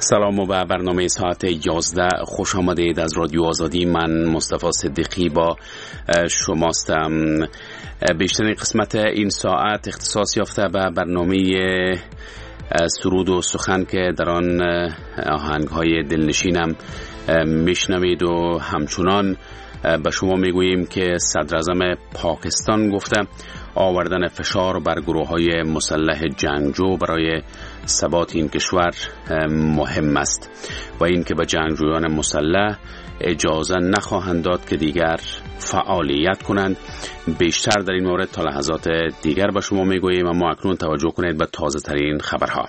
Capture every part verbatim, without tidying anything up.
سلام و به برنامه ساعت یازده خوش آمدید از رادیو آزادی. من مصطفی صدیقی با شماستم. بیشترین قسمت این ساعت اختصاص یافته به برنامه سرود و سخن که در آن آهنگ‌های دلنشینم میشنوید و همچنان به شما میگوییم که صدراعظم پاکستان گفته آوردن فشار بر گروه‌های مسلح جنگجو برای ثبات این کشور مهم است و این که به جنگجویان مسلح اجازه نخواهند داد که دیگر فعالیت کنند. بیشتر در این مورد تا لحظات دیگر به شما میگوییم، اما اکنون توجه کنید به تازه ترین خبرها.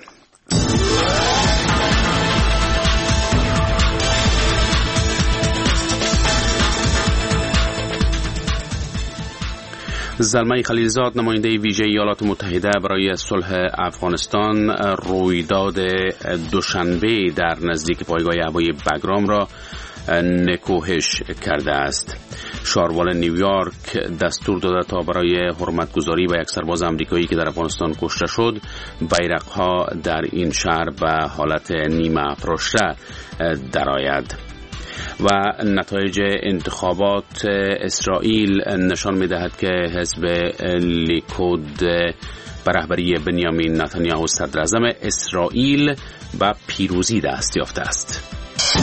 زلمه خلیلزاد، نماینده ویژه ایالات متحده برای صلح افغانستان، رویداد دوشنبه در نزدیک پایگاه هوایی بگرام را نکوهش کرده است. شاروال نیویورک دستور داده تا برای حرمتگذاری به یک سرباز آمریکایی که در افغانستان کشته شد، بیرق‌ها در این شهر به حالت نیمه افراشته درآید. و نتایج انتخابات اسرائیل نشان می‌دهد که حزب لیکود به رهبری بنیامین نتانیاهو صدراعظم اسرائیل به پیروزی دست یافته است.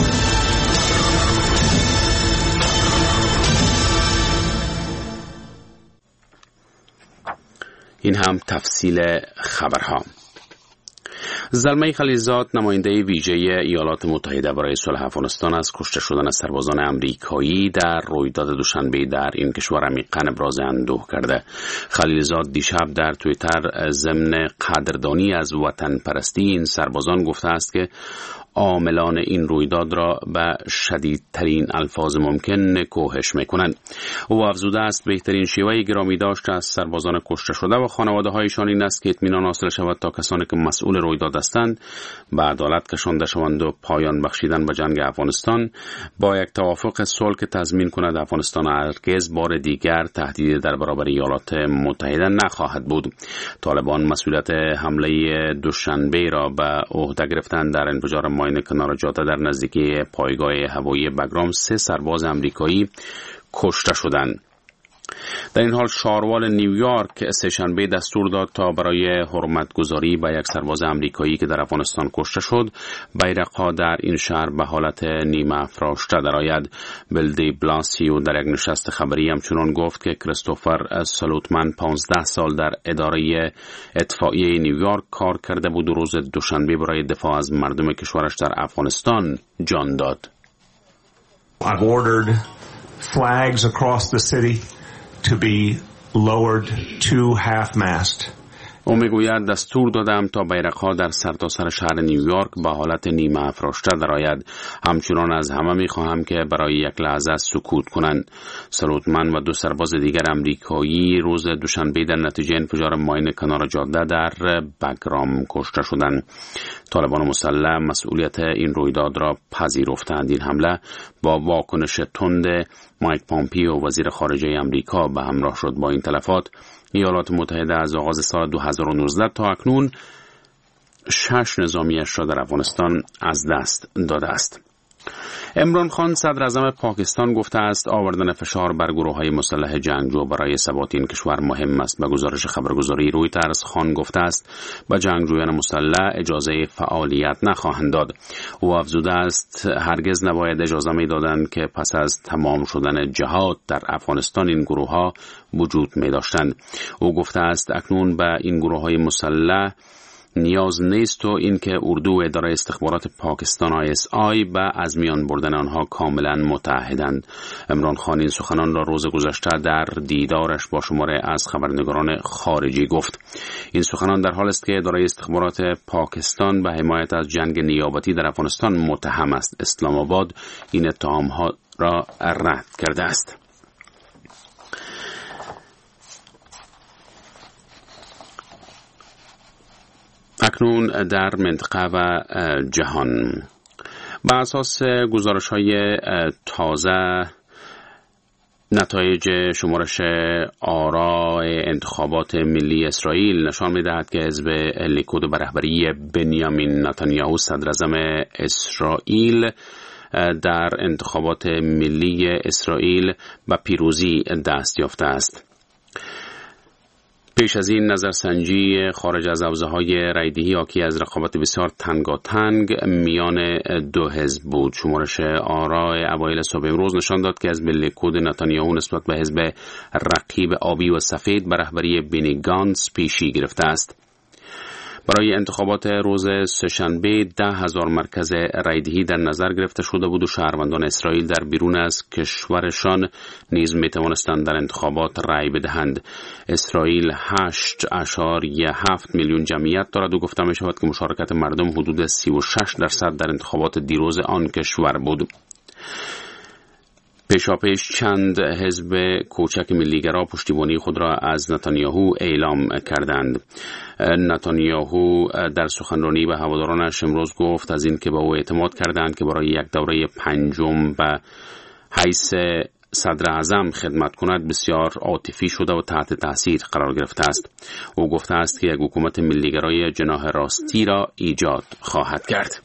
این هم تفصیل خبرها. زلمه خلیلزاد، نماینده ویژه ایالات متحده برای صلح افغانستان، از کشته شدن سربازان آمریکایی در رویداد دوشنبه در این کشور عمیقاً ابراز اندوه کرده. خلیلزاد دیشب در توییتر ضمن قدردانی از وطن پرستی این سربازان گفته است که عاملان این رویداد را به شدیدترین الفاظ ممکن نکوهش میکنند. او افزوده است بهترین شیوه گرامی داشت از سربازان کشته شده و خانواده هایشان این است که اطمینان حاصل شود تا کسانی که مسئول رویداد هستند به عدالت کشانده شوند و پایان بخشیدن به جنگ افغانستان با یک توافق صلح که تضمین کند افغانستان هرگز بار دیگر تهدید در برابر ایالات متحده نخواهد بود. طالبان مسئولیت حمله دوشنبه را به عهده گرفتند. در انفجار ماین کنار جاده در نزدیکی پایگاه هوایی بگرام سه سرباز آمریکایی کشته شدند. در این حال شاروال نیویورک سه‌شنبه دستور داد تا برای حرمتگذاری به یک سرباز آمریکایی که در افغانستان کشته شد، بیرق‌ها در این شهر به حالت نیمه افراشته درآید. بیل دی بلاسیو در یک نشست خبری همچنان گفت که کریستوفر سلوتمن پانزده سال در اداره اطفائیه نیویورک کار کرده بود و روز دوشنبه برای دفاع از مردم کشورش در افغانستان جان داد. I've ordered flags across the city to be lowered to half-mast. او میگوید دستور دادم تا بیرق‌ها در سرتاسر شهر نیویورک به حالت نیمه افراشته درآید. همچنان از همه میخواهم که برای یک لحظه سکوت کنند. سلوتمن و دو سرباز دیگر آمریکایی روز دوشنبه در نتیجه انفجار ماین کنار جاده در بگرام کشته شدند. طالبان مسلح مسئولیت این رویداد را پذیرفتند. این حمله با واکنش تند مایک پامپیو وزیر خارجه آمریکا به همراه شد. با این تلفات ایالات متحده از آغاز سال دو هزار و نوزده تا اکنون شش نظامیش را در افغانستان از دست داده است. عمران خان، صدراعظم پاکستان، گفته است آوردن فشار بر گروه‌های مسلح جنگجو برای ثبات این کشور مهم است. به گزارش خبرگزاری رویترز خان گفته است به جنگجویان مسلح اجازه فعالیت نخواهند داد. او افزوده است هرگز نباید اجازه می‌دادند که پس از تمام شدن جهاد در افغانستان این گروه‌ها وجود می‌داشتند. او گفته است اکنون به این گروه‌های مسلح نیاز نیست و اینکه اردو و اداره استخبارات پاکستان آی اس آی به از میان بردن آنها کاملا متحدند. عمران خان این سخنان را روز گذشته در دیدارش با شماره از خبرنگاران خارجی گفت. این سخنان در حال است که اداره استخبارات پاکستان به حمایت از جنگ نیابتی در افغانستان متهم است. اسلام آباد این اتهامات را رد کرده است. اکنون در منطقه و جهان بر اساس گزارش‌های تازه نتایج شمارش آرای انتخابات ملی اسرائیل نشان می‌دهد که حزب لیکود به رهبری بنیامین نتانیاهو صدراعظم اسرائیل در انتخابات ملی اسرائیل به پیروزی دست یافته است. پیش از این نظرسنجی خارج از حوزه‌های رایدهی حاکی از رقابت بسیار تنگاتنگ میان دو حزب بود. شمارش آرای اوایل صبح امروز نشان داد که حزب لیکود نتانیاهو نسبت به حزب رقیب آبی و سفید به رهبری بنی گانتز پیشی گرفته است. برای انتخابات روز سه‌شنبه ده هزار مرکز رایدهی در نظر گرفته شده بود و شهروندان اسرائیل در بیرون از کشورشان نیز می توانستند در انتخابات رای بدهند. اسرائیل هشت اشاریه هفت میلیون جمعیت دارد و گفته می شود که مشارکت مردم حدود سی و شش درصد در انتخابات دیروز آن کشور بود. پیشاپیش چند حزب کوچک ملیگرا پشتیبانی خود را از نتانیاهو اعلام کردند. نتانیاهو در سخنرانی به هوادارانش امروز گفت از این که به او اعتماد کردند که برای یک دوره پنجم به حیث صدر اعظم خدمت کند بسیار عاطفی شده و تحت تاثیر قرار گرفته است. او گفته است که یک حکومت ملیگرای جناح راستی را ایجاد خواهد کرد.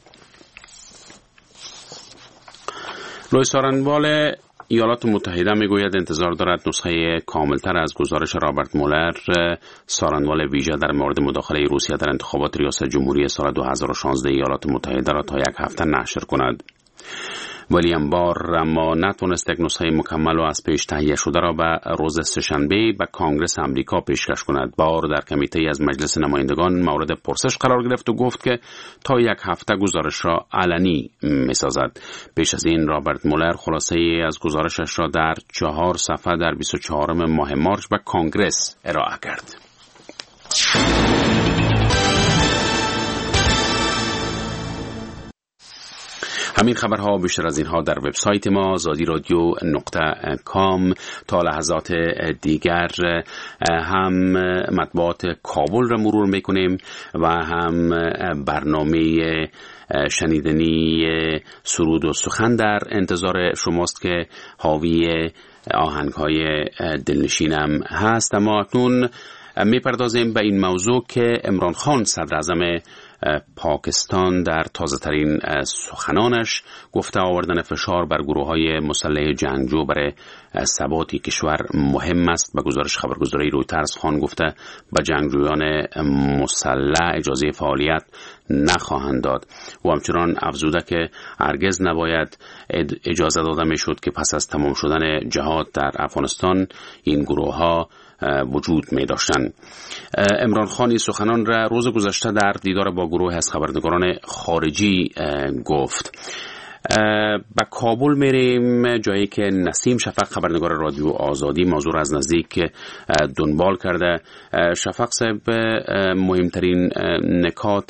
لوئیس آرنوال ایالات متحده میگوید انتظار دارد نسخه کاملتر از گزارش رابرت مولر سارنوال ویژه در مورد مداخله روسیه در انتخابات ریاست جمهوری سال دو هزار و شانزده ایالات متحده را تا یک هفته نشر کند. ویلیام بار اما نتوانست یک نسخه مکمل و از پیش تهیه شده را به روز سه‌شنبه به کانگرس امریکا پیشکش کند. بار در کمیته از مجلس نمایندگان مورد پرسش قرار گرفت و گفت که تا یک هفته گزارش را علنی می‌سازد. پیش از این رابرت مولر خلاصه ای از گزارشش را در چهار صفحه در بیست و چهارم ماه مارس به کانگرس ارائه کرد. همین خبرها بیشتر از اینها در وبسایت ما آزادی رادیو نقطه کام. تا لحظات دیگر هم مطبوعات کابل را مرور میکنیم و هم برنامه شنیدنی سرود و سخن در انتظار شماست که حاوی آهنگ‌های دلنشینم هست. اما اکنون میپردازیم به این موضوع که عمران خان صدراعظم پاکستان در تازه ترین سخنانش گفته آوردن فشار بر گروه‌های مسلح جنگجو برای ثبات کشور مهم است. به گزارش خبرگزاری رویترز خان گفته به جنگجویان مسلح اجازه فعالیت نخواهند داد. و همچنان افزوده که هرگز نباید اجازه داده میشد که پس از تمام شدن جهاد در افغانستان این گروه‌ها وجود می داشتند. عمران خان این سخنان را روز گذشته در دیدار با گروه از خبرنگاران خارجی گفت. به کابل میریم، جایی که نسیم شفق خبرنگار رادیو آزادی موضوع از نزدیک دنبال کرده. شفق صاحب، مهمترین نکات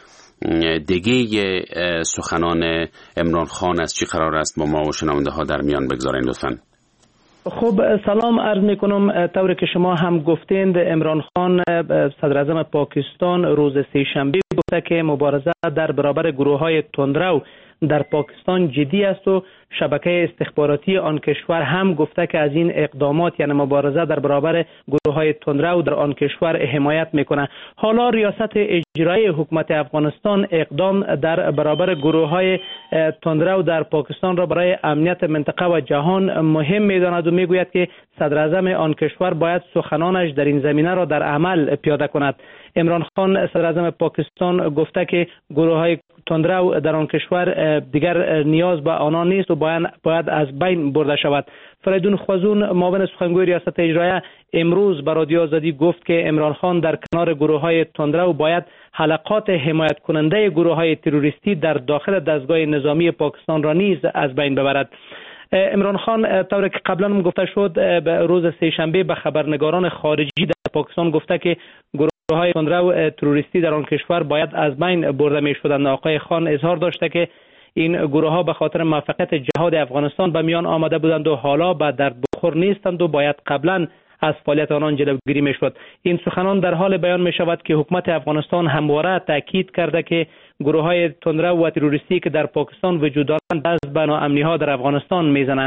دیگه سخنان عمران خان از چی قرار است با ما و شنونده ها در میان بگذارین لطفاً؟ خب سلام عرض می کنم. طوری که شما هم گفتید عمران خان صدر اعظم پاکستان روز سه شنبه گفته که مبارزه در برابر گروه های تندرو در پاکستان جدی است و شبکه استخباراتی آن کشور هم گفته که از این اقدامات یعنی مبارزه در برابر گروه های تندرو در آن کشور حمایت میکنه. حالا ریاست اجرایی حکومت افغانستان اقدام در برابر گروه های تندرو در پاکستان را برای امنیت منطقه و جهان مهم میداند و میگوید که صدر اعظم آن کشور باید سخنانش در این زمینه را در عمل پیاده کند. عمران خان صدر اعظم پاکستان گفته که گروه های تندرو در آن کشور دیگر نیاز به آنان نیست و باید, باید از بین برده شود. فریدون خوازون معاون سخنگوی ریاست اجرایی امروز به رادیو آزادی گفت که عمران خان در کنار گروه های تندرو باید حلقات حمایت کننده گروه های تروریستی در داخل دستگاه نظامی پاکستان را نیز از بین ببرد. عمران خان طوری که قبلا هم گفته شد به روز سه شنبه به خبرنگاران خارجی در پاکستان گفته که گروه های تندرو تروریستی در آن کشور باید از بین برده می شدند. آقای خان اظهار داشته که این گروه ها به خاطر موفقیت جهاد افغانستان به میان آمده بودند و حالا به درد بخور نیستند و باید قبلا از فعالیت آنان جلوگیری می شود. این سخنان در حال بیان می شود که حکومت افغانستان همواره تاکید کرده که گروه های تندرو و تروریستی که در پاکستان وجود دارند دست به ناامنی ها در افغانستان می زنند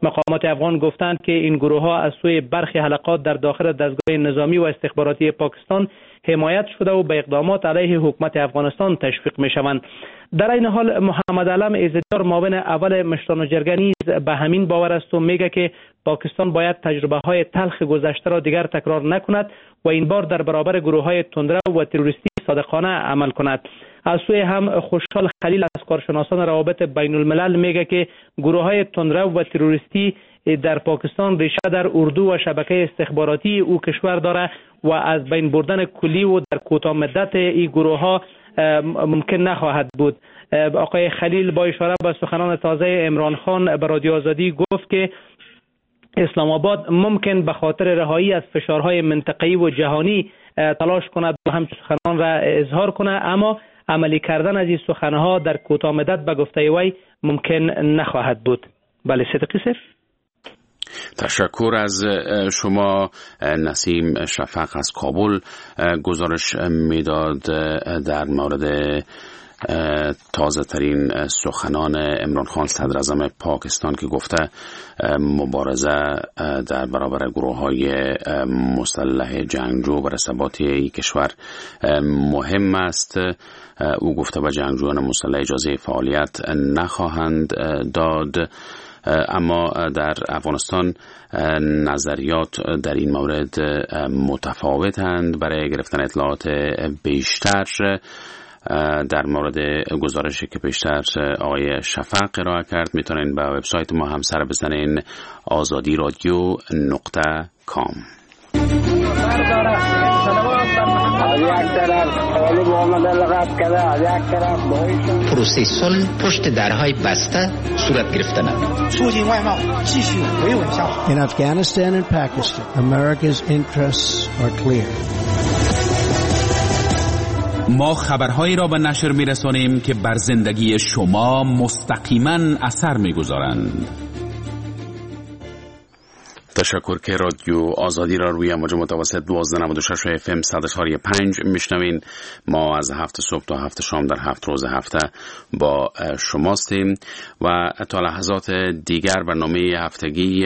مقامات افغان گفتند که این گروه ها از سوی برخی حلقات در داخل دستگاه نظامی و استخباراتی پاکستان حمایت شده و به اقدامات علیه حکومت افغانستان تشویق می شوند. در این حال محمد علم عزتیار معاون اول مشران جرگه نیز به همین باور است و میگه که پاکستان باید تجربه های تلخ گذشته را دیگر تکرار نکند و این بار در برابر گروه های تندرو و تروریستی صادقانه عمل کند. از سوی هم خوشحال خلیل از کارشناسان روابط بین الملل میگه که گروه های تندرو و تروریستی در پاکستان ریشه در اردو و شبکه استخباراتی او کشور داره و از بین بردن کلی و در کوتاه مدت این گروه ها ممکن نخواهد بود. آقای خلیل با اشاره به سخنان تازه عمران خان به رادیو آزادی گفت که اسلام آباد ممکن به خاطر رهایی از فشارهای منطقه‌ای و جهانی تلاش کند و همچنین سخنان را اظهار کند، اما عملی کردن از این سخنها در کوتاه مدت به گفته وی ممکن نخواهد بود. بله صدقی صرف. تشکر از شما. نسیم شفق از کابل گزارش میداد در مورد تازه ترین سخنان عمران خان صدر اعظم پاکستان که گفته مبارزه در برابر گروه های مسلح جنگجو برای ثبات کشور مهم است. او گفته به جنگجویان مسلح اجازه فعالیت نخواهند داد، اما در افغانستان نظریات در این مورد متفاوتند. برای گرفتن اطلاعات بیشتر در مورد گزارشی که پیشتر آقای شفق ارائه کرد میتونین به وبسایت ما هم سر بزنین آزادی رادیو نقطه کام. پروسه صلح پشت درهای بسته صورت گرفتن. In Afghanistan and Pakistan, America's interests are clear. ما خبرهایی را به نشر می‌رسانیم که بر زندگی شما مستقیما اثر می‌گذارند. تشکر که رادیو آزادی را روی امواج متوسط دوازده ممیز نود و شش اف ام صد و چهار ممیز پنج میشنوین. ما از هفت صبح تا هفت شام در هفت روز هفته با شماستیم و تا لحظات دیگر برنامه هفتگی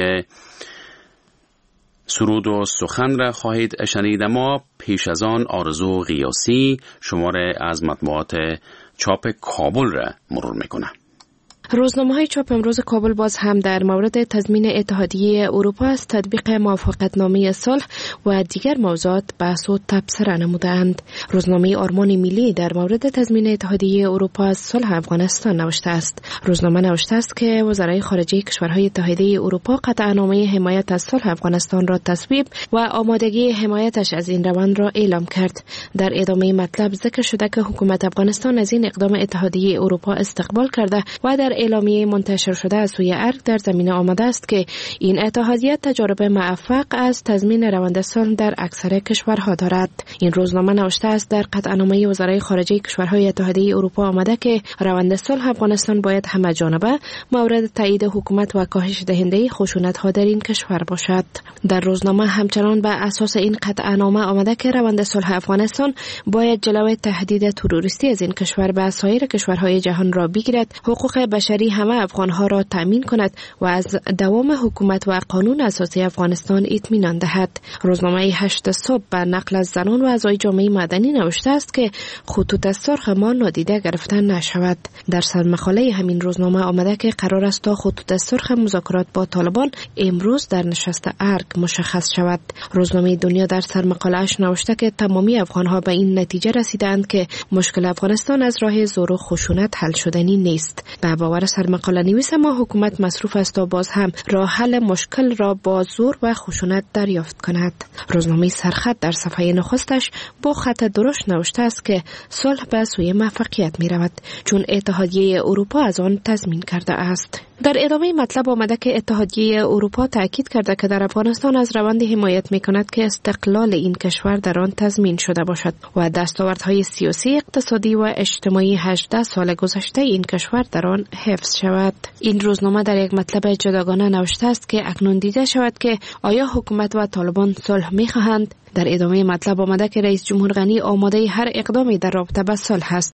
سرود و سخن را خواهید شنید. ما پیش از آن آرزو قیاسی شماره از مطبوعات چاپ کابل را مرور میکنه. روزنامه‌های چاپ امروز کابل باز هم در مورد تضمین اتحادیه اروپا از تطبیق موافقتنامه صلح و دیگر موضوعات بحث و تبصره نمودند. روزنامه آرمان ملی در مورد تضمین اتحادیه اروپا از صلح افغانستان نوشته است. روزنامه نوشته است که وزرای خارجه کشورهای اتحادیه اروپا قطعنامه حمایت از صلح افغانستان را تصویب و آمادگی حمایتش از این روند را اعلام کرد. در ادامه مطلب ذکر شده که حکومت افغانستان از این اقدام اتحادیه اروپا استقبال کرده و در اعلامیه منتشر شده از سوی ارگ در زمینه آمده است که این اتحادیه تجارب موفق از تضمین روند صلح در اکثر کشورها دارد. این روزنامه نوشته است در قطعنامه وزرای خارجه کشورهای اتحادیه اروپا آمده که روند صلح افغانستان باید همه جانبه مورد تایید حکومت و کاهش دهنده خشونت‌ها در این کشور باشد. در روزنامه همچنان بر اساس این قطعنامه آمده که روند صلح افغانستان باید جلوی تهدید تروریستی از این کشور به سایر کشورهای جهان را بگیرد، حقوق بشری همه افغانها را تامین کند و از دوام حکومت و قانون اساسی افغانستان اطمینان دهد. روزنامه هشت صبح به نقل از زنان و اعضای جامعه مدنی نوشته است که خطوط سرخ ما نادیده گرفته نشود. در سرمقاله همین روزنامه آمده که قرار است تا خطوط سرخ مذاکرات با طالبان امروز در نشست ارگ مشخص شود. روزنامه دنیا در سرمقاله‌اش نوشته که تمامی افغانها به این نتیجه رسیدند که مشکل افغانستان از راه زور و خشونت حل شدنی نیست. به باور سرمقاله نویس ما حکومت مصروف است تا باز هم راه حل مشکل را با زور و خشونت دریافت کند. روزنامه سرخط در صفحه نخستش با خط درشت نوشته است که صلح به سوی موفقیت می رود چون اتحادیه اروپا از آن تضمین کرده است. در ادامه مطلب آمده که اتحادیه اروپا تاکید کرده که در افغانستان از روند حمایت می کند که استقلال این کشور در آن تضمین شده باشد و دستاوردهای سیاسی، اقتصادی و اجتماعی هجده سال گذشته این کشور در آن حفظ شود. این روزنامه در یک مطلب جداگانه نوشته است که اکنون دیده شود که آیا حکومت و طالبان صلح می خواهند. در ادامه مطلب آمده که رئیس جمهور غنی آماده هر اقدامی در رابطه با صلح است.